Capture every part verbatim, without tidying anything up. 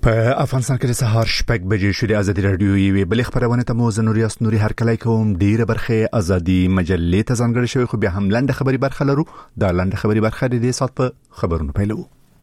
په افغانستان کې د سهار شپږ بجې شوې. ازادي رادیو یې بل خبرونه ته مو زنوري اسنوري هر کله کوم ډیره برخه ازادي مجلې ته ځانګړې شوی، خو بیا هم لاندې خبري برخه لرو. دا لاندې خبري برخه د دې سات په خبرونو پیلو.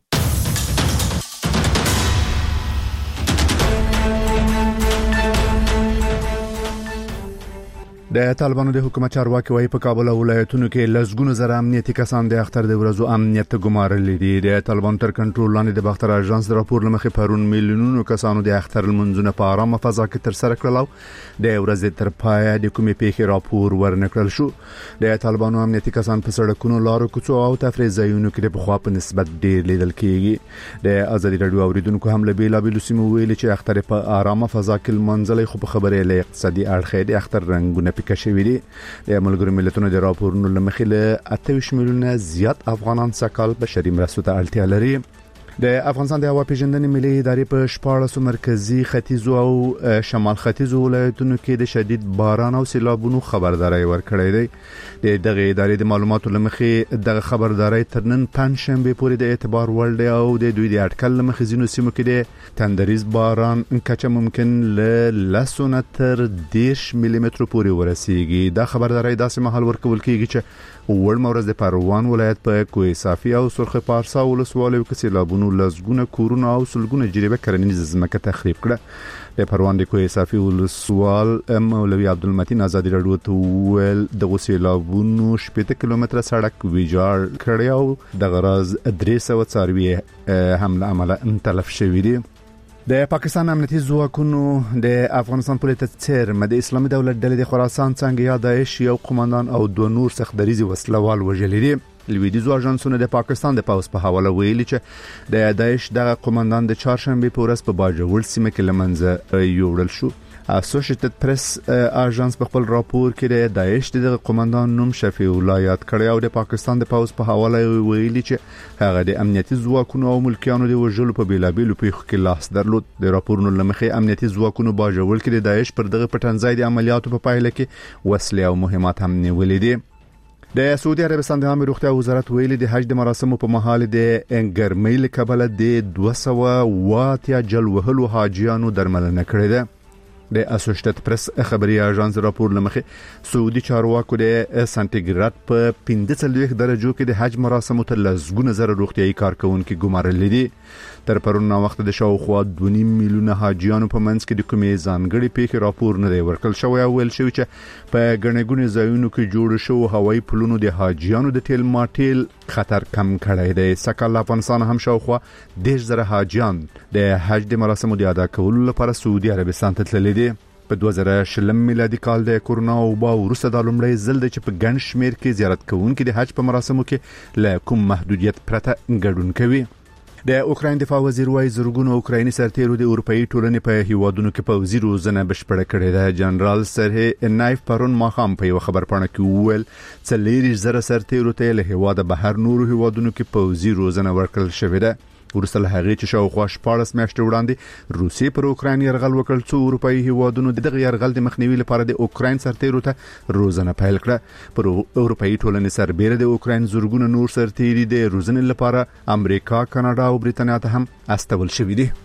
د طالبانو د حکومت چارواکي وايي په کابل او ولایتونو کې لږګونو زره امنیتي کسان د اختر د ورځو امنیت ګمارل دي. د طالبانو تر کنټرول لاندې د باختر اژانس د راپور لمخې پرون میلیونونو کسانو د اختر المنځونه په آرامه فضا کې تر سره کړل. د ورځې تر پای د کومې پیښې راپور ورنکړل شو. د طالبانو امنیتي کسان په سړکونو، لارو، کوڅو او تفریح ځایونو کې په خوا په نسبت ډیر لیدل کیږي. د ازادي رادیو اوریدونکو هم له بیلابیلو سیمو ویلي چې اختر په آرامه فضا کې منځلې، خو په خبرې له اقتصادي اړخ د اختر رنگونه کشوي دي. د ملګرو ملتونو د راپورونو لمخې له اته ویشت میلیونه زیات افغانان سکهال بشري مرستو ته اړتیا لري. د افغانستان د هوا پیژندنې ملي ادارې په شپاړسو مرکزی، ختیځو او شمال ختیځو ولایتونو کې د شدید باران او سیلابونو خبرداري ورکړې ده. د دغه ادارې د معلوماتو لمخې دغه خبرداري تر نن پنځشنبه پورې د اعتبار وړ دی او د دوی د اټکل لمخې ځینو سیمو کې د تندریز باران کچه ممکن له لسونه تر دیش ملي متر پورې ورسیږي. دا خبرداري داسې مهال ورکول کیږي چې وړ مورز د پروان ولایت په کوه صافي او سرخ پارسا ولسوالیو کې سیلابونو لزګونه کورونه او سلګونه جریبه کرنیز ځمکه تخریب کړه. د پروان د کوه صافي ولسوال مولوي عبدالمتین ازادي رادیو ته ویل د سیلابونو شپږ کیلومتره سړک ویجاړ کړی او د غراز درې سوه څاروي هم له امله تلف شوي دي. د پاکستان امنیتي ځواکونو د افغانستان په لټه څیر د اسلامي دولت ډلې د خراسان څنګه یا داعش یو قومندان او دوه نور سختدریزي وسلوال وژلي دي. لویدیزو اژانسونه د پاکستان د پاوس په حواله ویلي چې د داعش دغه قومندان د چهارشنبه په ورځ په باجوړ سیمه کې لمنځه یوړل شو. اسوسییټډ پریس اژانس په خپل راپور کې د داعش دغه قومندان نوم شفیع الله یاد کړی او د پاکستان د پاوس په حواله ویلي چې هغه د امنیتي ځواکونو او ملکیانو د وژلو په بیلابیلو پیښو کې لاس درلود. د راپورونو لمخې امنیتي ځواکونو باجوړ کې د داعش پر دغه پټنځای د عملیاتو په پایله کې وسلې او مهمات هم نیولې دي. د سعودي عربستان د عامه روغتیا وزارت ویلي د حج د مراسمو په مهال د ګرمۍ له کبله د دوه سوه واته جل وهلو حاجیانو درملنه کړې ده. د اسوسییټډ پریس خبري اژانس راپور لمخې سعودي چارواکو د سانتیګراد په پنځه څلوېښت درجو کې د حج مراسمو ته لزګونه زره روغتيایي کارکونکو ګمارل دي. تر پرون وخت د شاوخوا دوه نیم میلیونه حاجیانو په منځ کې د کومې ځانګړي پیښې راپور نه دی ورکړل شوی او ویل شوی چې په ګڼګونې ځایونو کې جوړ شو هوایي پلونو د حاجیانو د تیل ماټیل خطر کم کړی دی. سکهال افغانستان هم شاوخوا دیش زره حاجیان د حج د مراسمو د ادا کولو لپاره سعودي عربستان ته تللي دي. په دوه زره شلم میلادي کال د کورونا وبا وروسته د لومړی ځل د چې په ګڼ شمیر کې زیارت کوونکي د حج په مراسمو کې له کوم محدودیت پرته ګډون کوي. د اوکراین دفاع وزیر وايي زرګونو اوکرایني سرتیرو د اروپאי ټولنې په هیوادونو کې پوځي روزنه بشپړه کړې ده. جنرال سرهی نایف پرون ماخام په یو خبرپاڼه کې وویل څلور زره سرتیرو ته له هیواده بهر نورو هیوادونو کې پوځي روزنه ورکړل شوې ده. ورسره له هغه چې شاوخوا شپاړس میاشتې وړاندې روسیې پر اوکراین یرغل وکړ، څو اروپאי هیوادونو دغه یرغل د مخنیوي لپاره د اوکراین سرتیرو ته روزنه پیل کړه. پر اروپאי ټولنې سربېره د اوکراین زورګونه نور سرتیري د روزنې لپاره امریکا، کاناډا او بریتانیا ته هم استول شوي دي.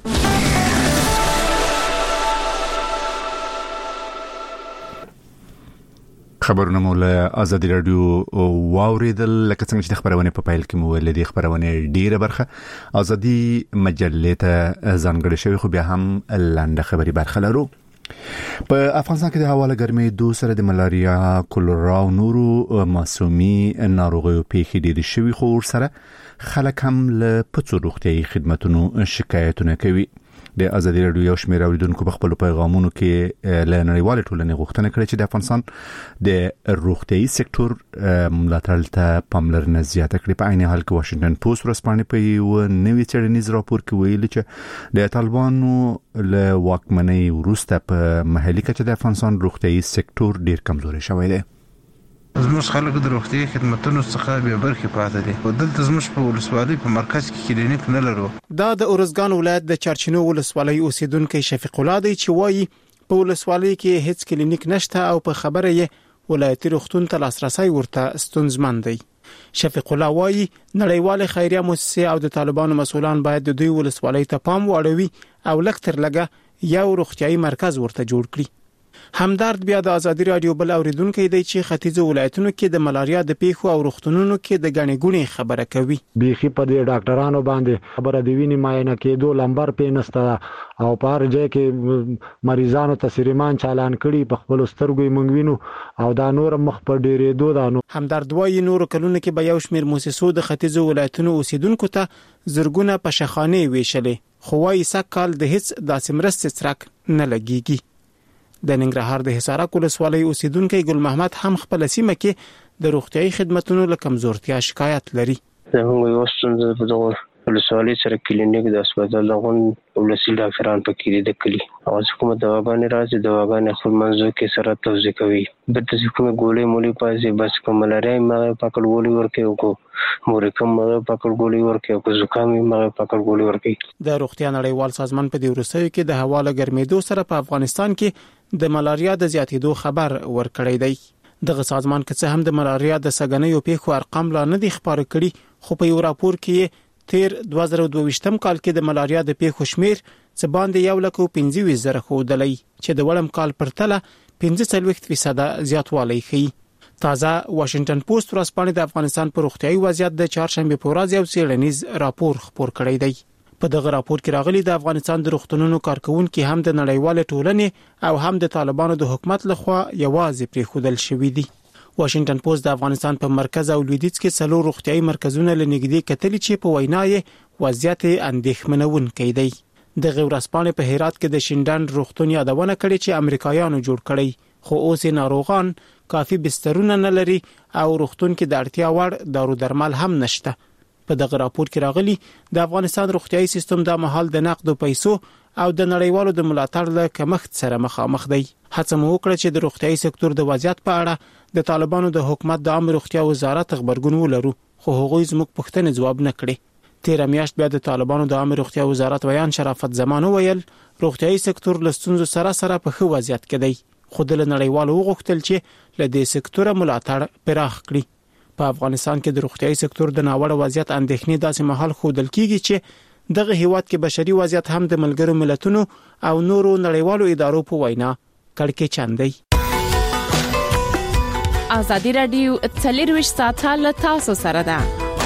خبرونه مو له ازادي رادیو واوریدل. لکه څنګه چې خبرونه په پایل کې مو ول دي خبرونه ډیره برخه ازادي مجلې ته ځانګړې شوی، خو بیا هم لاندې خبري برخه لرو. په افغانستان کې د حواله ګرمۍ دوه سره د ملاریا، کولرا او نورو معصومي ناروغیو پیښې ډېرې شوي، خو ورسره خلک هم له پڅو روغتيایي خدماتونو شکایتونه کوي. د ازادي رادیو یو شمېر اوریدونکو په خپل پیغامونو کې له نړیوال ټولنې غوښتنه کړې چې د افغانستان د روغتيایي سکتور ملاتړ ته پاملرنه زیاته کړي. په عین حال کې واشنگټن پوسټ ورسپانې په یو نوي څېړنیز راپور کې ویلي چې د طالبانو له واکمنۍ وروسته په محلي کچه د افغانستان روغتيایي سکتور ډیر کمزوري شوی دی. زموږ خلک د روغتي خدماتو څخه به برخه پاتې دي. دلته زموږ په ولسوالۍ په مرکز کې کلینیک نه لرو. دا د اورزګان ولایت د چارچینو ولسوالۍ اوسیدونکو شفیق الله دی چې وایي په ولسوالۍ کې هیڅ کلینیک نشته او په خبره یې ولایتي روغتون ته لاسرسي ورته ستونزمن دی. شفیق الله وایي نړیوال خیریه مؤسسې او د طالبانو مسؤلان باید د دوی ولسوالۍ ته پام واړوي او لږ تر لږه یو روغتیايي مرکز ورته جوړ کړي. همدارد بیا د ازادي رادیو بل اوریدونکو دی چې ختیځو ولایتونو کې د ملاریا د پیښو او روغتونونو کې د غني ګونې خبره کوي. بيخي په دې ډاکټرانو باندې خبره دی ویني ماینه کېدو لمبر پېنسته او په هر ځای کې مریضانو ته سریمان چالان کړي په خپل سترګو مونږ وینو او دا نور مخ په ډېرېدو دا نو. همدارد وایي نور کلونه کې به یو شمېر مؤسسو د ختیځو ولایتونو اوسیدونکو ته زرګونه پشخانه ویشلې خو وايي سکهال د هیڅ داسې مرستې څرک نه لګيږي. د ننګرهار د حصارک ولسوالۍ اوسیدونکو ګل محمد هم خپل سیمه کې د روغتيایي خدماتو له کمزورتیا شکایت لري. زموږ یو څنګه په دغه ولسوالۍ سره کلینیک د هسپتال دغه ولسی ډاکټران پکې دي د کلی او حکومت دواګانې راځي دواګانې خپل منځو کې سره توزیع کوي د حکومت ګولې مولي پاسې بس کوملاري ما پکړ ګولې ورکه او مورکم ما پکړ ګولې ورکه او زکام ما پکړ ګولې ورکه. د روغتیا نړیوال سازمان په دې ورسېو کې د حواله ګرمېدو سره په افغانستان کې د ملاریا د زیاتېدو خبر ورکړی دی. دغه سازمان که څه هم د ملاریا د سګنیو پیښو ارقام لا نه دي خبر کړي خو په یو راپور کې تیر دوه زره دوه ویشتم کال کې د ملاریا د پیښو شمیر څه باندې یو لک او پنځه ویشت زره ښودلی چې د وړم کال پر تله پنځه څلوېښت فیصد زیاتوالی ښیي. تازه واشنگټن پوسټ ورځپاڼه د افغانستان پر روغتیايي وضعیت د چهارشنبه په ورځ یو څېړنیز راپور خپور کړی دی. په دغه راپور کې راغلي د افغانستان د روغتونونو کارکونکو هم د نړیوال ټولنې او هم د طالبانو د حکومت لخوا یوازې پریښودل شوی دي. واشنگټن پوسټ د افغانستان په مرکز او لویدیځ کې څلور روغتيایي مرکزونه لنګدي کتلی چې په وینای وضعیت اندېښمنونکی دی. د غورسپانې په هرات کې د شینډان روغتون یادونه کړې چې امریکایانو جوړ کړی خو اوس ناروغان کافي بسترونه نه لري او روغتون کې د اړتیا وړ دارو درمل هم نشته. په دغه راپور کې راغلي د افغانستان روغتيایي سیستم د مهال د نقد پیسو او د نړیوالو د ملاتړ له کمښت سره مخامخ دی. هڅه مو وکړه چې د روغتيایي سکتور د وضعیت په اړه د طالبانو د حکومت د عام روغتیا وزارت خبرګون ولرو خو هغوی زموږ پوښتنې ځواب نه کړي. تیر میاشت بیا د طالبانو د عام روغتیا وزارت ویان شرافت زمان ویل روغتيایي سکتور له ستونزو سره سره په ښه وضعیت کې دی خو د نړیوالو وغوښتل چې له دې سکتور ملاتړ پراخ کړي. په افغانستان کې د روغتيایي سکتور د ناوړه وضعیت اندېښنې داسې مهال خودل کیږي چې دغه هیواد کې بشري وضعیت هم د ملګرو ملتونو او نورو نړیوالو ادارو په وینا کړکې چاندي. ازادي رادیو څلرویشت ساعته له تاسو سره ده.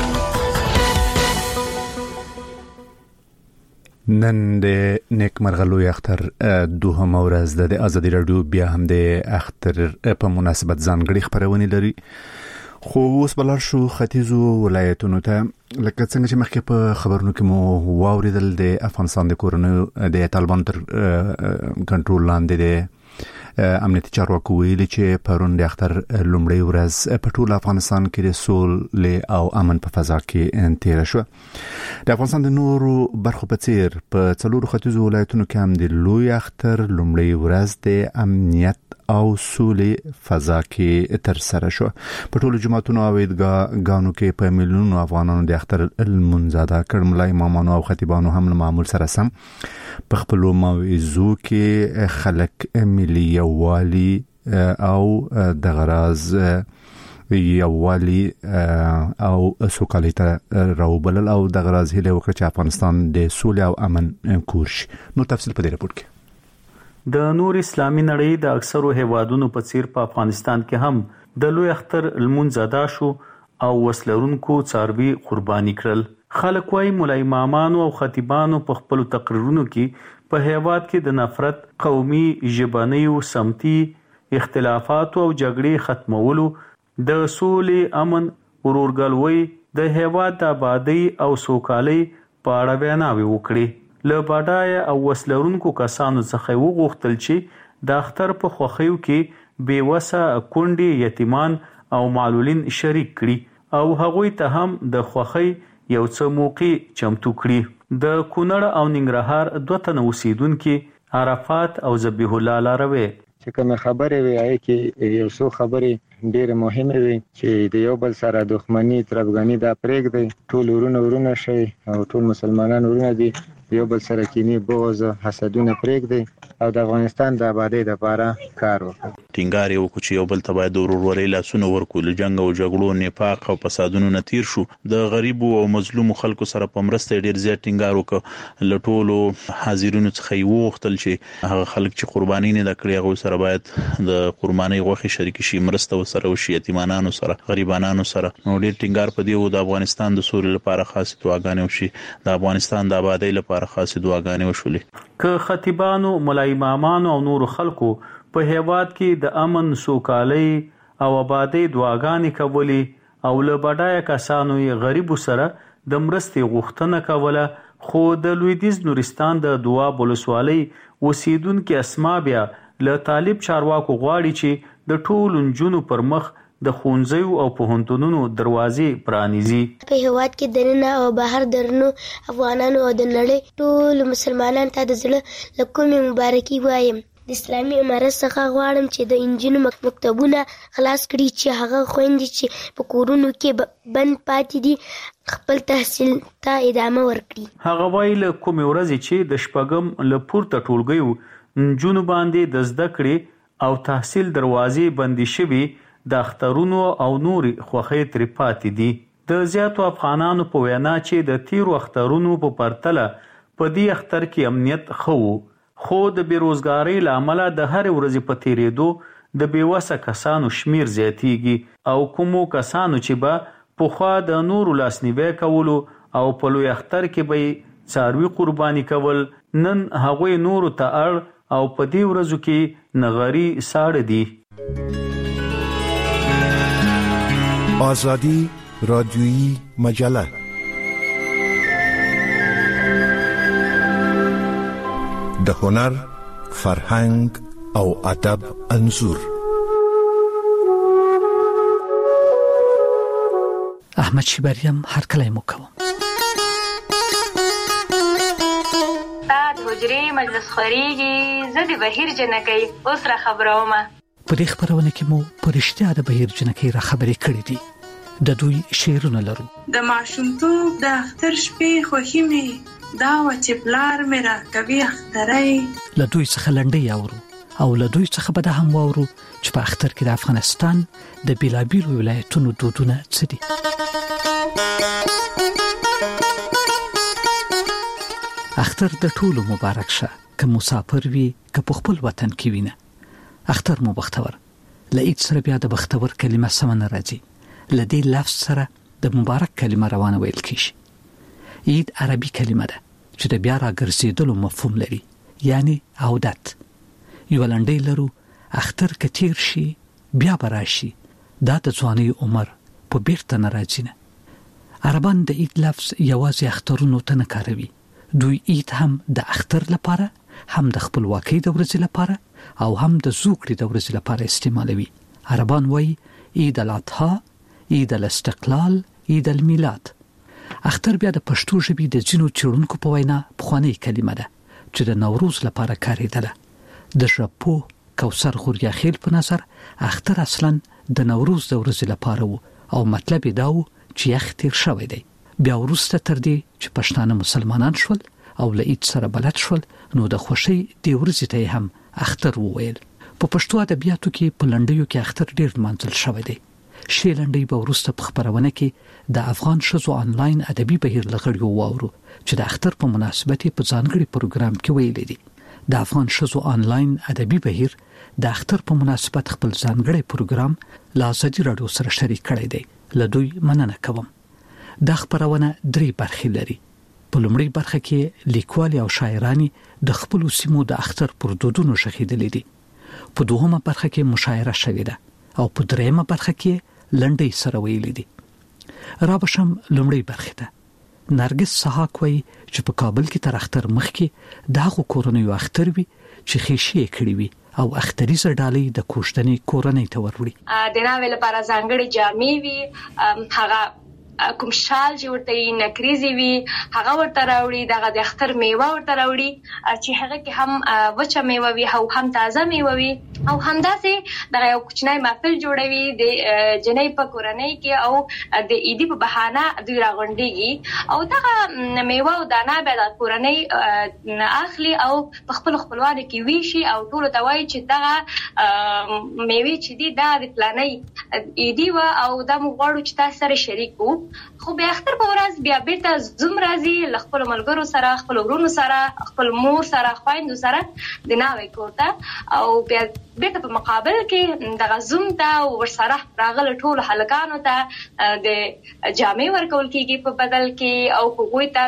نن د نیک مرغلوی اختر دوهم ورځ د ازادي رادیو بیا هم د اختر په مناسبت ځانګړي خبرونه لري خو اوس بلار شو ختیځو ولایتونو ته لکه څنګه چې مخکې په خبرونو کې مو واوریدل د افغانستان د کورونو د طالبان تر کنټرول لاندې د امنیتي چارواکو ویلي چې پرون د اختر لومړی ورځ په ټول افغانستان کې د سولې او امن په فضا کې تیر شو. د افغانستان د نورو برخو په څیر په څلورو ختیځو ولایتونو کې هم د لوی اختر لومړی ورځ د امنیت او سولې فضا کې تر سره شو. په ټولو جماعتونو او عیدګاهونو کې په میلیونونو افغانانو د اختر المنځ ادا کړ. ملای امامانو او خطیبانو هم له معمول سره سم په خپل موعظو کې خلک ملي یووالي او د غراز یووالي او سوکالۍ ته راوبلل او د غراز هیله وکړه چې افغانستان د سولې او امن کور شي. نو تفصیل په دې راپور کې د نور اسلامي نړۍ د اکثرو هیوادونو په څیر په افغانستان کې هم د لوی اختر المنځ ادا شو او وسلرونکو څاروي قرباني کړل. خلک وايي مولای امامانو او خطیبانو په خپل تقریرونو کې په هیواد کې د نفرت، قومي، ژبني او سمتي اختلافات او جګړې ختمولو، د سولې، امن، ورورګلوۍ، د هیواد د آبادی او سوکالۍ په اړه ویناوي وکړي. له باډای او وسلرونکو کسانو څخه وغوښتل چې د اختر په خوښیو کې بې وسه کونډې، یتیمان او معلولین شریک کړي او هغوی ته هم د خوښۍ یو څه موقع چمتو کړي. د کونړ او ننګرهار دوه تنه اوسیدونکي عرفات او ذبیح الله لاروي چې کوم خبرې وي هغه کې یو څو خبرې ډېر مهمه وي چې د یو بل سره دښمنی تربګنی دا پرېږدي. ټول ورونه ورونه شي او ټول مسلمانان ورونه دي، یو بل سره کینی، بغض، حسدونه پرېږدي او د افغانستان د آبادی لپاره کار وکړي. ټینګار یو کوچ یو بل تبع د ورورولۍ لاسونه ورکول جنگ او جګړو نفاق او فسادونو نتیر شو. د غریب او مظلوم خلکو سره په مرسته ډیر زیات ټینګار وکړ. لټولو حاضرینو څخه یو وختل چې هغه خلک چې قرباني نه کړی هغه سره باید د قرباني غوښه شریک شي، مرسته وسره وشي، یتیمانانو سره، غریبانو سره. نو ډیر ټینګار په دی او د افغانستان د سولې لپاره خاص دعاګانې وشي، د افغانستان د آبادی لپاره خاص دعاګانې وشولې. که خطیبانو، مولای امامانو او نور خلکو په هیواد کې د امن، سوکالۍ او آبادی دعاګانې کولې او له بډایه کسانو یې غریبو سره د مرستې غوښتنه کوله، خو د لویدیځ نورستان د دواب ولسوالۍ اوسیدونکو اسما بیا له طالب چارواکو غواړي چې د ټولو نجونو پر مخ د ښوونځیو او پوهنتونونو دروازې پرانیزي. په هیواد کې دننه او بهر درنو افغانانو او د نړۍ ټول مسلمانانو ته د زړه له کومې مبارکي وایم. د اسلامي امارت څخه غواړم چې د انجونو مکتبونه خلاص کړي چې هغه خويندې چې په کورونو کې بند پاتې دي خپل تحصیل ته ادامه ورکړي. هغه وایي له کومې ورځې چې د شپږم له پورته ټولګیو نجونو باندې د زده کړې او تحصیل دروازې بندي شوي، د اخترونو او نوري خوخې تر پاتې دي. د زیاتو افغانانو په وینا چې د تیرو اخترونو په پرتله په دې اختر کې امنیت خو خو د بیروزګاری لامل د هر ورځې په تیریدو د بیوسه کسانو شمیر زیاتیږي او کومو کسانو چې به پوخا د نورو لاسنیوي کولو او په لوی اختر کې به څاروي قرباني کول، نن هغوی نورو ته اړ او په دې ورځو کې نغری ساړه دي. آزادی رادیویی مجله د هنر، فرهنګ او ادب انځور. احمد شیبریم هر کله مو کوم. استاد حجري مجلس خوريږي، زه د بهیر جنکۍ اوس را خبرومه. په دې خبرونه کې مو پرشتیا د بهیر جنکۍ را خبرې کړې دي. د دوی شعرونه لرو. د ماشومتوب د اختر شپې خوښي مې دا و چې پلار مې را کوي اخترای. له دوی څخه لنډۍ اورو او له دوی څخه به دا هم واورو چې په اختر کې د افغانستان د بیلابیلو ولایتونو دودونه څه دي. اختر د ټولو مبارک شه، که مسافر وي که په خپل وطن کې وینه. اختر مو بختور. له عید سره بیا د بختور کلمه سمه نه راځي. له دې لفظ سره د مبارک کلمه روانه ویل کیږي. عید عربي کلمه ده چې د بیا راګرځېدلو مفهوم لري، یعنی عودت. یو لنډۍ لرو، اختر که تیر شي بیا به راشي، دا د ځوانۍ عمر په بیرته نه راځي نه. عربان د عید لفظ یوازې اخترونو ته نه کاروي. دوی عید هم د اختر لپاره، هم د خپلواکۍ د ورځې لپاره او هم د زوکړې د ورځې لپاره استعمالوي. عربان وایي عید الاضحی، عید الاستقلال، عید المیلاد. اختر بیا د پښتو ژبې د ځینو څېړونکو په وینا پخوانۍ کلمه ده چې د نوروز لپاره کارېدله. د ژبپوه کوثر غوریاخیل په نظر اختر اصلا د نوروز د ورځې لپاره و او مطلب یې دا و چې یخ تیر شوی دی. بیا وروسته تر دې چې پښتانه مسلمانان شول او له عید سره بلد شول، نو د خوښۍ د ورځې ته هم اختر وویل. په پښتو ادبیاتو کې په لنډیو کې اختر ډیر منځل شوی دی. شی لنډۍ به وروسته په خبرونه کې د افغان ښځو آنلاین ادبي بهیر لغړیو واورو چې د اختر په مناسبت په ځانګړي پروګرام کې ویلي دي. د افغان ښځو آنلاین ادبي بهیر د اختر په مناسبت خپل ځانګړي پروګرام لا ازادي راډیو سره شریک کړی دی. له دوی مننه کوم. دا خبرونه درې برخې لري. په لومړۍ برخه کې لیکوال او شاعرانی د خپل سیمو د اختر پر دودونو شخیدلې دي. په دوهمه برخه کې مشاعره شوې ده او په دریمه برخه کې لنډۍ سره ویلې دي. را بشم لومړۍ برخه ته. نرګس سحاق وایي چې په کابل کې تر اختر مخکې د هغو کورنیو اختر وي چې خېشې کړي وي او اختریزه ډالۍ د کوشتنې کورنۍ ته وروړي. د ناوې لپاره ځانګړي جامې وي، هغه کوم شال چې ورته نکریزي وي هغه ورته راوړي، دغه د اختر میوه ورته راوړي چې هغه کې هم وچه میوه وي او هم تازه میوه وي، او همداسې دغه یو کوچنی محفل جوړوي د جنۍ په کورنۍ کې او د عیدي په بهانه دوی راغونډېږي او دغه میوه او دانه بیا د کورنۍ اخلي او په خپل خپلوانو کې ویشي او ټولو ته وایي چې دغه میوې چې دي دا د فلانۍ عیدي وه او دا موږ غواړو چې تاسو سره شریک وو. خو بیا اختر په ورځ بیا بیرته زوم راځي له خپلو ملګرو سره، خپلو ورونو سره، خپل مور سره، خویندو سره د ناوې کور ته، او بیا بیرته په مقابل کې دغه زوم ته ورسره راغلو ټولو هلکانو ته د جامې ورکول کېږي په بدل کې، او هغوی ته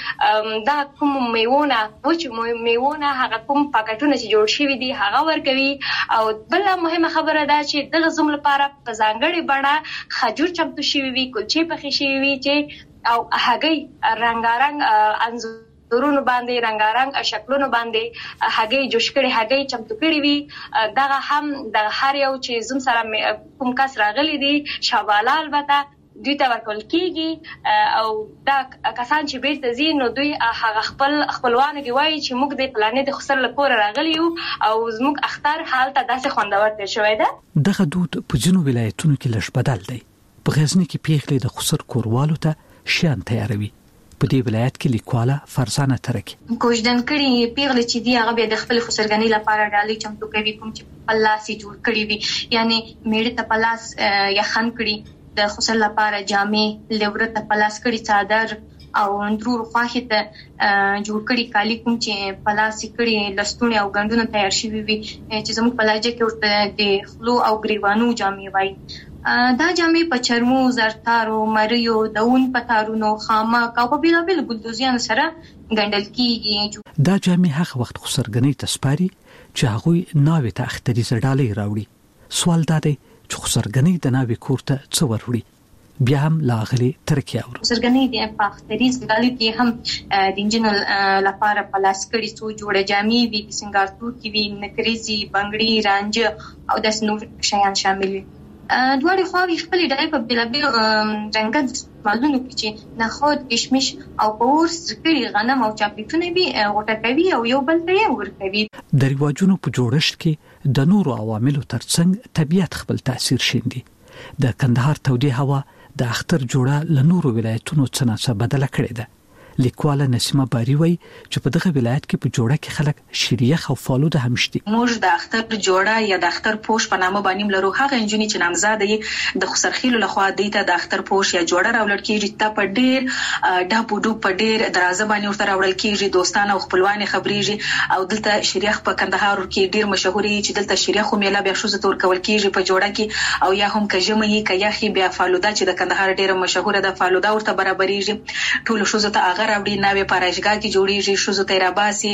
د دغه کوم میوونه وچو میوونه هغه کوم پاکټونه چې جوړ شوي دي هغه ورکوي. او بله مهمه خبره ده چې دغه زوم لپاره په ځانګړې بڼه خجور چمتو شوي وي، کلچې پخې شوي وي چې او هګۍ رنګارنګ انځورونو باندې، رنګارنګ شکلونو باندې هګۍ جوش کړي، هګۍ چمتو کړي وي. دغه هم د هر یو چې زوم سره کوم کس راغلی دی شاباله البته دوی ته ورکول کېږي، او دا کسان چې بیرته ځي نو دوی هغه خپل خپلوانو کې وایي چې موږ د فلانې د خسر له کوره راغلي یو او زموږ اختر هلته داسې خوندور تېر شوی ده. دغه دود په ځینو ولایتونو کې لږ بدل دی. په غزني کې پیغلې د خسر کوروالو ته شیان تیاروي. په دې ولایت کې لیکواله فرزانه ترکي کوژدن کړي پیغلې چې دی هغه به د خپل خسرګنۍ لپاره ډالۍ چمتو کوي، کوم چې په لاس یې جوړ کړي وي، یعنی میړه ته په لاس یخن کړي، د خسر لپاره جامې، لیوره ته په لاس کړي څادر، او اندرور خواښې ته جوړ کړي کالي کوم چې په لاس یې کړي لستوڼي او ګنډونه تیار شوي وي چې زموږ په لهجه کې ورته د خلو او ګریوانو جامې وایي. دا جامې په چرمو، زرتارو، مریو، د اون په تارونو، خامک او په بېلابېلو ګلدوزیانو سره ګنډل کېږي. دا جامې هغه وخت خسرګنۍ ته سپاري چې هغوی ناوې ته اختریزه ډالۍ راوړي. سوال دا دی چې خسرګنۍ د ناوې کور ته څه وروړي؟ بیا هم لاغلي ترکي اورو. خسرګنۍ د په اختریزه ډالۍ کې هم د انجینل لپاره په لاس کړي څو جوړه جامې وي، د سنګار توکي وي، نکریزي، بنګړي، رانجه او داسې نور شیان شامل وي. دواړې خواوې خپلې ډالۍ په بېلابېلو رنګه مالونو کې چې نخود، کشمش او په اور کړي غنم او چاکلیټونه وي غوټه کوي او یو بل ته یې ورکوي. د رواجونو په جوړښت کې د نورو عواملو ترڅنګ طبیعت خپل تاثیر شیندي. د کندهار تودې هوا د اختر جوړه له نورو ولایتونو څخه څه بدله کړې ده. لیکواله نسیمه باری وایي چې په دغه ولایت کې په جوړه کې خلک شیریخ او فالوده هم شته. موږ د اختر جوړه یا د اختر پوش په نامه باندې لرو. هغه انجونی چې نامزاده د خسرخیلو لخوا دیته د اختر پوش یا جوړه راوړل کیږي، ته په ډیر ډاپو ډوب په ډیر درازه باندې ورته راوړل کیږي، دوستانه او خپلوان خبريږي. او دلته شیریخ په کندهار کې ډیر مشهور دی چې دلته شیریخ میله بیا شوزه تور کول کیږي په جوړه کې، او یا هم کجمه یې کیاخي بیا فالوده چې د کندهار ډیر مشهور ده فالوده ورته برابرېږي. ټول شوزه ته هغه راوړي، ناوې پاراشګا کې جوړیږي، شوزو ته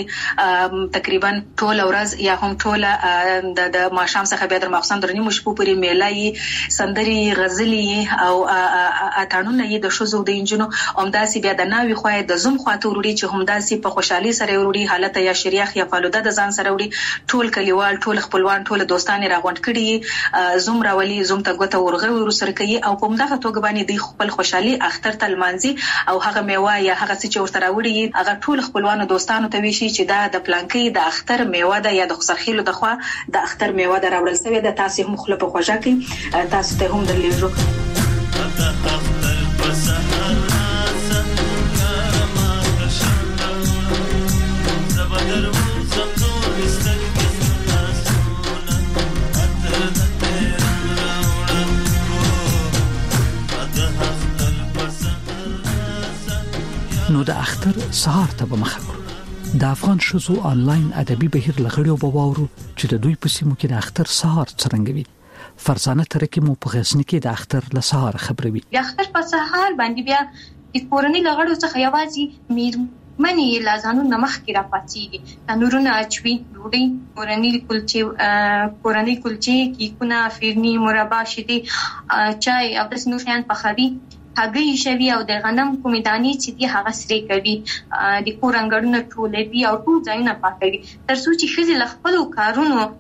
راباسي تقریبا ټول ورځ یا هم ټول د د ماښام څخه بیا در ماخصم درنی مش په پوری میلای سندري غزلي او اتانونه یې د شوزو د انجنو اومداسي بیا د ناوې خوای د زوم خاطر وروړي چې همداسي په خوشحالي سره وروړي، حالت یا شریخ یا فالوده د ځان سره وروړي. ټول کلیوال، ټول خپلوان، ټول دوستان راغونډ کړي، زوم راولي، زوم ته ګوته ورغوي ورسره کوي او په همدغه توګه باندې د خپل خوشحالي اختر تل مانځي. او هغه میوه یا هغه څه چې راوړي هغه ټول خپلوانو دوستانو ته ویشي چې دا د پلانکې د اختر میوه ده یا د خسرخیلو د خوا د اختر میوه ده راوړل شوی ده. تاسو هم خپل په خوښه کې تاسو ته هم درلیږو. نو د اختر سهار ته به مخه کړو. د افغان شوزو آنلاین ادبي بهیر لغړیو به واورو چې د دوی په سیمو کې د اختر سهار څرنګه وي. فرزانه ترکي مو په غزني کې د اختر له سهار خبروي. د اختر په سهار باندې بیا د کورنۍ لغړو څخه یوازې میر منی لازانو نمخ کې را پاتېږي، تنورونه اچوي، ډوډۍ، کورنۍ کلچې کورنۍ کلچې، کیکونه، فیرني، مربا، شیدې، چای او داسې نور شیان پخوي. هګۍ شوي او د غنم کومې دانې چې دي هغه سرې کوي، د کور انګړونه ټولوي او ټول ځایونه پاکوي، تر څو چې ښځې له خپلو کارونو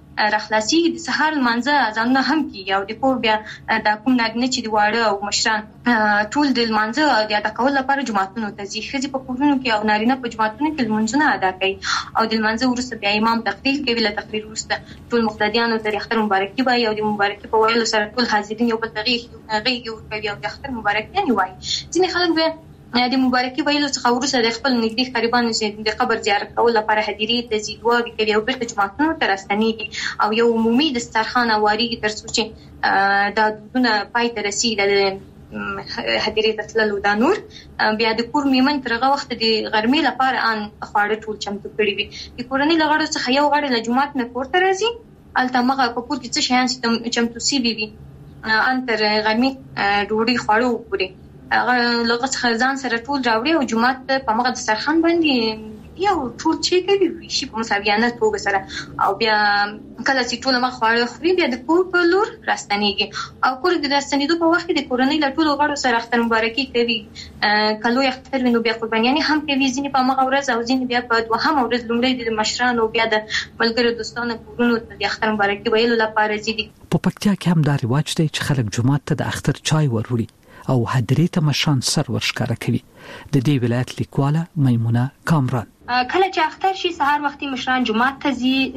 راخلاصي د سهار منځه ځانونه هم کیږي او د کور بیا د کوم ناګنه چې دی واړه او مشران ټول د منځه د ادا کول لپاره جماعتونو ته ځي خځې په کورونو کې او نارینه په جماعتونو کې لمونځونه ادا کوي او د منځه وروسته بیا امام تقریر کوي له تقریر وروسته ټول مقتدیانو ته اختر مبارکي وایي او د مبارکي په ویلو سره ټول حاضرین یو بل ته غیږ ورکوي او د اختر مبارکي وایي. ځینې خلک به د مبارکي ویلو څخه وروسته د خپل نږدې قریبانو چې د قبر زیارت کول لپاره هدیرې ته ځي دعاوې کوي او بیرته جماعتونو ته راستنېږي او یو عمومي دسترخوان هوارېږي تر څو چې دا دودونه پای ته رسېږي د هدیرې ته تللو دا نور بیا د کور میرمن تر هغه وخته د غرمې لپاره ان خواړه ټول چمتو کړي وي. د کورنۍ له غړو څخه یو غړی له جومات نه کور ته راځي هلته همغه په کور کې څه شیان چې چمتو سوي وي ان تر غرمې ډوډۍ خواړه وخوري هغه لږ څه ځان سره ټول راوړي او جومات په مغه دسترخوان باندې یو ټول چې کوي شي په مساویانه توګه سره او بیا کله چې ټول مغه خواړه خوري بیا د کور په لور راستنېږي او کور د راستنېدو په وخت کې د کورنۍ له ټولو غړو سره اختر مبارکي کوي. کله یو اختر وینو بیا قربانیانې هم کوي ځینې په مغه ورځ او ځینې بیا په دوهم ورځ لومړی د مشرانو بیا د ملګرو دوستانو کورونو ته د اختر مبارکي ویلو لپاره ځي. په پکتیا کې هم دا رواج دی چې خلک جومات ته د اختر چای وروړي او هدیرې ته مشان سر ورښکاره کوي. د دې ولایت لیکواله میمونه کامران کله چې اختر شي سهار وختي مشران جومات ته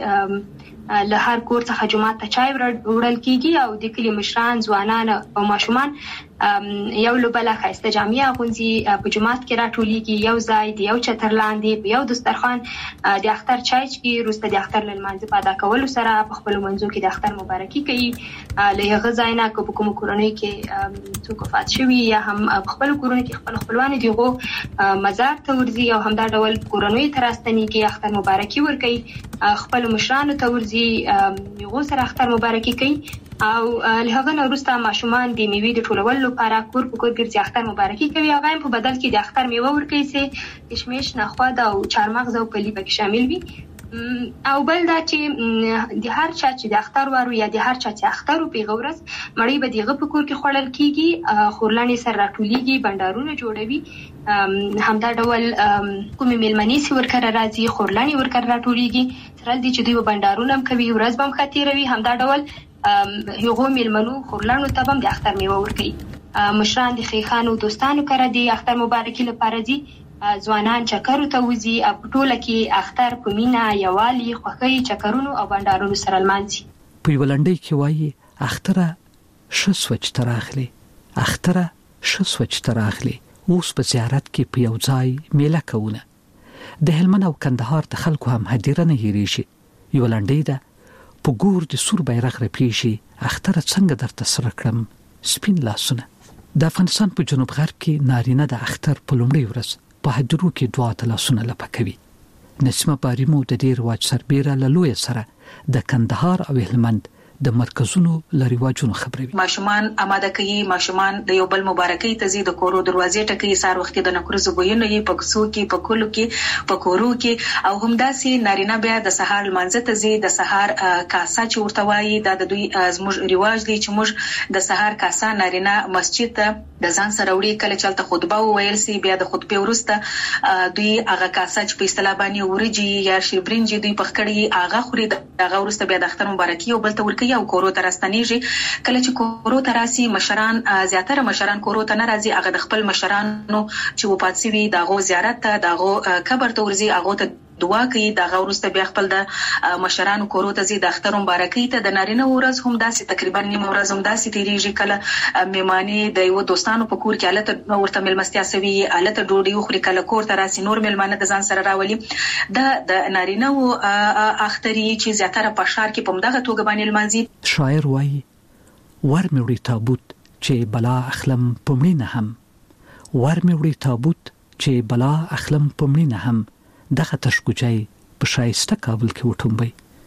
ځي له هر کور څخه جومات ته چای وړل کیږي او د کلی مشران ځوانان او ماشومان یو له بل ښایسته جامې اغوندي په جومات کې راټولیږي یو ځای د یو چتر لاندې په یو دسترخوان د اختر چای څښي وروسته د اختر له لمانځه په ادا کولو سره په خپلو منځو کې د اختر مبارکي کوي. له هغه ځای نه که په کومو کورنیو کې څوک وفات شوي یا هم په خپلو کورونو کې خپل خپلوان د هغو مزار ته ورځي او همدا ډول کورنیو ته راستنېږي اختر مبارکي ورکوي خپلو مشرانو ته ورځي هغو سره اختر مبارکي کوي او له هغه نه وروسته ماشومان د میوې د ټولولو لپاره کور په کور ګرځي اختر مبارکي کوي او هغه په بدل کې د اختر میوه ورکوي چې کشمش نخود او چارمغز او پلي پکې شامل وي. او بل دا چې د هر چا چې د اختر وارو یا د هر چا چې اختر په غورس مړی به دغه په کور کې خوړل کیږي خورلانې سره راټولېږي بندارونه جوړوي همدا ډول کومې میلمنې سي ورکره راځي خورلانې ورکره راټولېږي سره دې چې دوی بندارونه هم کوي ورځ به هم خطیروي همدا ډول یو میلمنو خورلانو ته هم د اختر میوه ورکوي. مشران د خیخانو دوستانو کره د اختر مبارکي لپاره ځي ځوانان چکرو ته وځي او په ټوله کې اختر په مینه یووالي خوښۍ چکرونو او بندارونو سره لمانځي. په یوه لنډۍ کې وایي اختره ښه سوه چې ته راغلې اختره ښه سوه چې ته راغلې اوس په زیارت کې په یو ځای میله کوونه. د هلمند او کندهار د خلکو هم هدیره نه هېرېږي. یوه لنډۍ ده په ګور د سور بیرغ رپېږي اختره څنګه درته سره کړم سپین لاسونه. د افغانستان په جنوب غرب کې نارینه د اختر په لومړۍ ورځ په هدیرو کې دعا ته لاسونه لپه کوي. نسیمه باریمو د دې رواج سربیره له لویه سره د کندهار او هلمند د مرکزونو له رواجونو خبروي. ماشومان آماده کوي ماشومان د یو بل مبارکۍ ته ځي د کورو دروازې ټکوي سهار وخت د نکرزو بویونه یې په کوڅو کې په کلو کې په کورو کې او همداسې نارینه بیا د سهار لمانځه ته ځي د سهار کاسه چې ورته وایي دا د دوی زموږ رواج دی چې موږ د سهار کاسه نارینه مسجد ته د ځان سره وړي کله چې هلته خطبه وویل سي بیا د خطبې وروسته دوی هغه کاسه چې په اصطلاح باندې ورجې یا شیربرنج دوی پخ کړي هغه خوري هغه وروسته بیا د اختر مبارکي یو بل ته ورکوي او کورو ته راستنېږي. کله چې کورو ته راسي مشران زیاتره مشران کورو ته نه راځي هغه د خپل مشرانو چې وفات سوي د هغو زیارت ته د هغو قبر ته ورځي هغو ته دعا کوي د هغه وروسته بیا خپل د مشرانو کورو ته ځي د اختر مبارکۍ ته. د نارینه ورځ هم داسې تقریبا نیمه ورځ هم داسې تېرېږي کله مېلمانې د یوه دوستانو په کور کې هلته ورته مېلمستیا سوي هلته ډوډۍ وخوري کله کور ته راسي نور مېلمانه د ځان سره راولي. دا د نارینه و اختري چې زیاتره په ښار کې په همدغه توګه باندې لمانځي. شاعر وایي ور مې وړي تابوت چې بلا اخلم په مړینه هم ور مې وړي تابوت چې بلا اخلم په مړینه هم دغه تشګوجای په شایسته کابل کې وټومبي.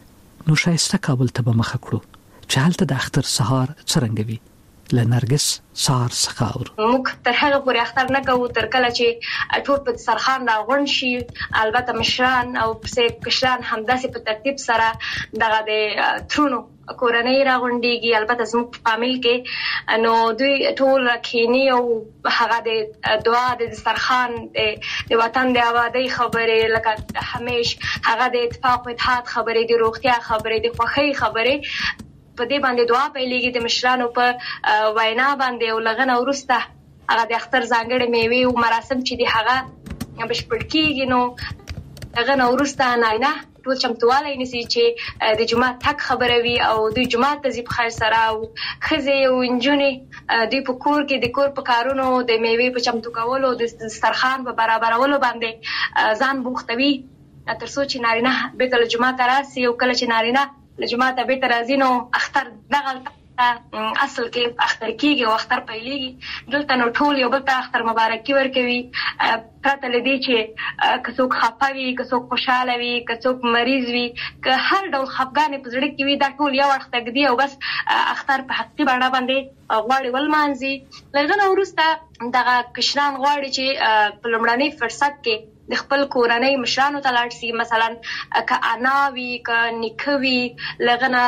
نو شایسته کابل ته به مخه کړو چې هلته د اختر سهار څرنګه وي. له نرګس سهار څخه اورو موږ تر هغه پورې اختر نه کوو تر کله چې ټول په دسترخوان راغونډ شي. البته مشران او پسې کشران همداسې په ترتیب سره دغه د ترونو کورنۍ راغونډيږي البته زموږ فامیل کې نو دوی ټول راکینی او هغه د دعا د دسترخوان د وطن د آبادی خبرې لکه همیش هغه د اتفاق او اتحاد خبرې د روغتیا خبرې د خوښۍ خبرې په دې باندې دعا پیلېږي د مشرانو په وینا باندې او لغنه ورسته هغه د اختر ځانګړي میوې او مراسم چې دی هغه بشپړ کېږي نو هغه نو ورسته نه ټول چمتوالی نیسي چې د جمعه تک خبره وي او د جمعه ته ځي په خیر سره او ښځې او نجونې دوی په کور کې د کور په کارونو د میوې په چمتو کولو د دسترخوان په برابرولو باندې ځان بوختوي تر څو چې نارینه بیرته له جمعه ته راسي او کله چې نارینه له جمعه ته بیرته راځي نو اختر دغلته اصل کې اختر کېږي او اختر پیلېږي دلته نو ټول یو بل ته اختر مبارکي ورکوي پرته له دې چې که څوک خفه وي که څوک خوشحاله وي که څوک مریض وي که هر ډول خفګانې په زړه کې وي دا ټول یو اړخ ته ږدي او بس اختر په حقیقي بڼه باندې غواړي ولمانځي له هغه نه وروسته دغه کشران غواړي چې په لومړني فرصت کې د خپل کورنۍ مشرانو ته لاړ شي مثلا که انا وي که نیکه وي له هغه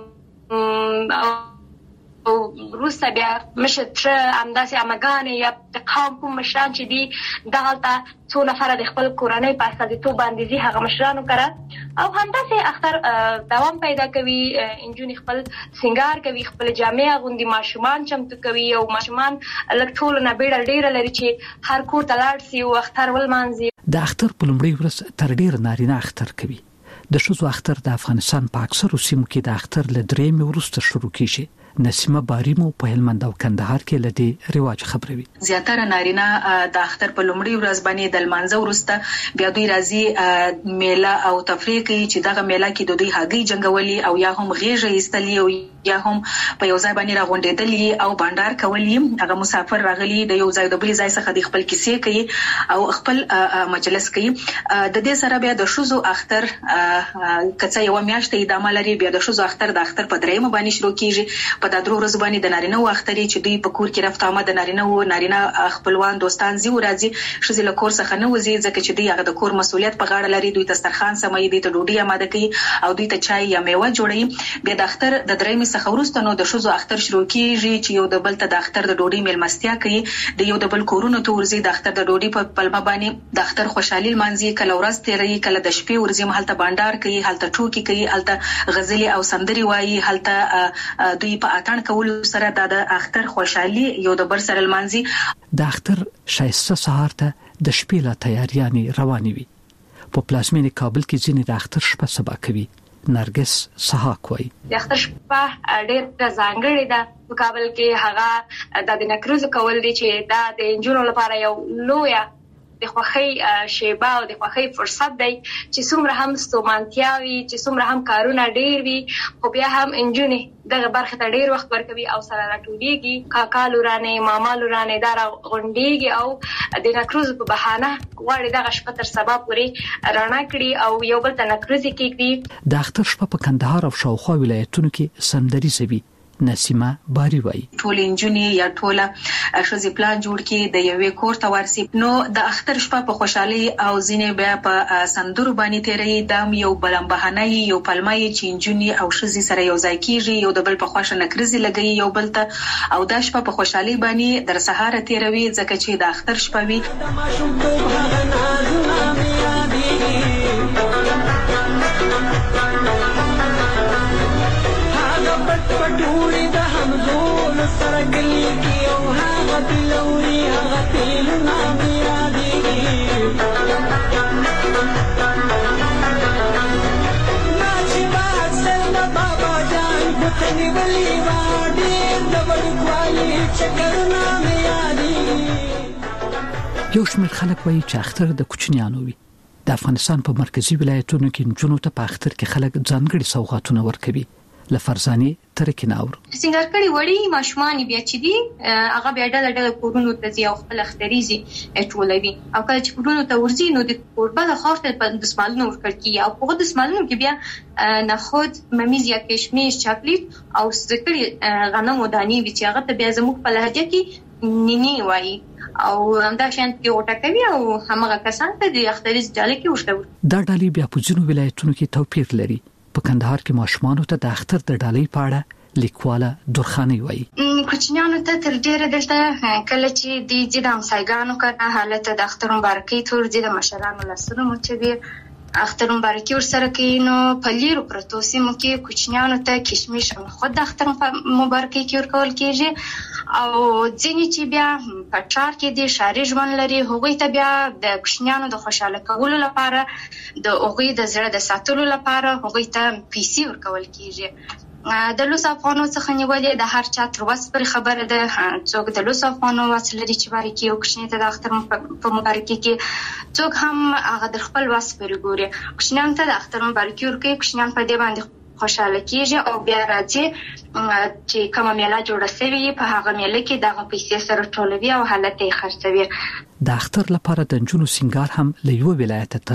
نه او روسته بیا مشر تره همداسې عمهګانې یا د قوم کوم مشران چې دي دغلته څو نفره د خپل کورنۍ په استازیتوب باندې ځي هغه مشرانو کره او همداسې اختر دوام پیدا کوي نجونې خپل سینګار کوي خپل جامې اغوندي ماشومان چمتو کوي او ماشومان لږ ټولو نه بیړه ډېره لري چې هر کور ته لاړ شي او اختر ولمانځي د اختر په لومړۍ ورځ تر ډېره نارینه اختر کوي د ښځو اختر د افغانستان په اکثرو سیمو کې د اختر له درېیمې وروسته شروع کیږي نسیمه باریمو په هلمند او کندهار کې لدی رواج خبروي زیاتره نارینه د اختر په لومړي ورځ باندې د لمانځه وروسته بیا دوی راځي میله او تفریح کوي چې دغه میله کې د دوی هګۍ جنګولي او یا هم غیږه ایستلي او یا هم په یو ځای باندې راغونډېدلي او بانډار کوي هغه مسافر راغلي د یو ځای د بل ځای څخه د خپل کیسې کوي او خپل مجلس کوي د دې سره بیا د شوزو اختر کڅه یو میاشت ادامه لري بیا د شوزو اختر د اختر په درېیمه باندې شروع کیږي په د درو ورځو باندې د نارینه و اخترې چې دوی په کور کې رفت آمد د نارینه و نارینه خپلوان دوستان زی ورځي ښځې له کور څخه نه وځي ځکه چې دوی هغه د کور مسؤلیت په غاړه لري دوی دسترخوان سموي دوی ته ډوډۍ اماده کوي او دوی ته چای یا میوه جوړوي بیا د اختر د درېیمې څخه وروسته نو د ښځو اختر شروع کیږي چې یو د بل ته د اختر د ډوډۍ میلمستیا کوي د یو د بل کورونو ته ورځي د اختر د ډوډۍ په پلمه باندې د اختر خوشحالي لمانځي کله ورځ تیروي کله د شپې ورځي هلته بانډار کوي هلته ټوکې کوي هلته غزلې او سندرې وایي هلته دوی په اتڼ کولو سره د اختر خوشحالي یو د بل سره لمانځي د اختر شایسته سهار ته د شپې لا تیاریانې روانې وي په پلازمینې کابل کې ځینې د اختر شپه سبا کوي نرګس سحاق وایي د اختر شپه ډېر ځانګړې ده په کابل کې هغه د نکروز کول دي چې دا د انجونو لپاره یو لویه د خوښۍ شیبه او د خوښۍ فرصت دی چې څومره هم ستومانتیا وي چې څومره هم کارونه ډېر وي خو بیا هم انجونې دغه برخې ته ډېر وخت ورکوي او سره راټولېږي کاکا لورانې ماما لورانې دا راغونډېږي او د نکروز په بهانه غواړي دغه شپه تر سبا پورې رڼا کړي او یو بل ته نکروزې کېږدي د اختر شپه په کندهار او شاوخوا ولایتونو کې سندریزه وي نسیمه باری وای ټول انجونې یا ټول ښځې پلان جوړ کړي د یوې کور ته ورسي نو د اختر شپه په خوشحالي او ځینې بیا په سندرو باندې تیري دام یو بلنبهانه یو پلمای چې انجونې او ښځې سره یو ځای کیږي یو د بل په خوښه نکرزي لګي یو بل ته او د شپه په خوشحالي باندې در سهار تیروي ځکه چې د اختر شپه وي پټوړي د همزول سره ګلی کی او هغه تلوري هغه تل نام یادېږي ناچي باسل د بابا جان ګوتنی ولی واډي د وړوالي چکر نام یادېږي یو شمېر خلک وایي چې اختر د کوچنیانو وي د افغانستان په مرکزی ولایتونو کې نجونو ته په اختر کې خلک ځانګړي سوغاتونه ورکوي لفرزاني ترکیناور سنگار کړي وړي ماشومان بیا چې دي هغه بیا ډله ډله کورونو ته ځي او خپل اختریزي ټولوي او کله چې کورونو ته ورځي نو د کوربه خاطر په دسمالونو ورکړ کی او په دسمالونو کې بیا نخود ممیز یا کشمش چاکلیټ او سکري غنم ودانی چې هغه ته بیا زموږ په لهجه کې نینی وایي او همدا شان کې وټه کوي او هغه کسان ته د اختریز ډالې کې وشته دا ډالې بیا په ځینو ولایتونو کې توپیر لري په کندهار کې ماشومان ته د اختر د ډالۍ په اړه لیکواله درخاني وایي. کوچنیانو ته تر ډیره دلته کله چې د جدام سایګانو کنه حالت د اختر مبارکي تور دي د مشرانو لاسونو مچوي اختر مبارکي ورسره کې نو په لیرو پروتو سیمو کې کوچنیانو ته کشمش خود د اختر مبارکي کې ورکول کېږي او ځینې چې بیا په ټار کې د شاري ژوند لري هغوی ته بیا د کوچنیانو د خوشاله کولو لپاره د هغوی د زړه د ساتلو لپاره هغوی ته پیسې ورکول کېږي. د لوس افغانو څخه نیولې د هر چا تر وس پر خبره ده څوک د لوس افغانو وس لري چې باندې کې او کوچنی ته د اختر په مبارکي کې څوک هم هغه د خپل وس پر ګوري کوچنیان ته د اختر مبارکي ورکوي کوچنیان په دې باندې خوشاله کیږي او بیا راځي چې کومه میله جوړه شوی په هغه میله کې دغه پیسې سره ټولوي او حالت یې خرڅوي. د اختر لپاره د نجونو سنگار هم له یو ولایت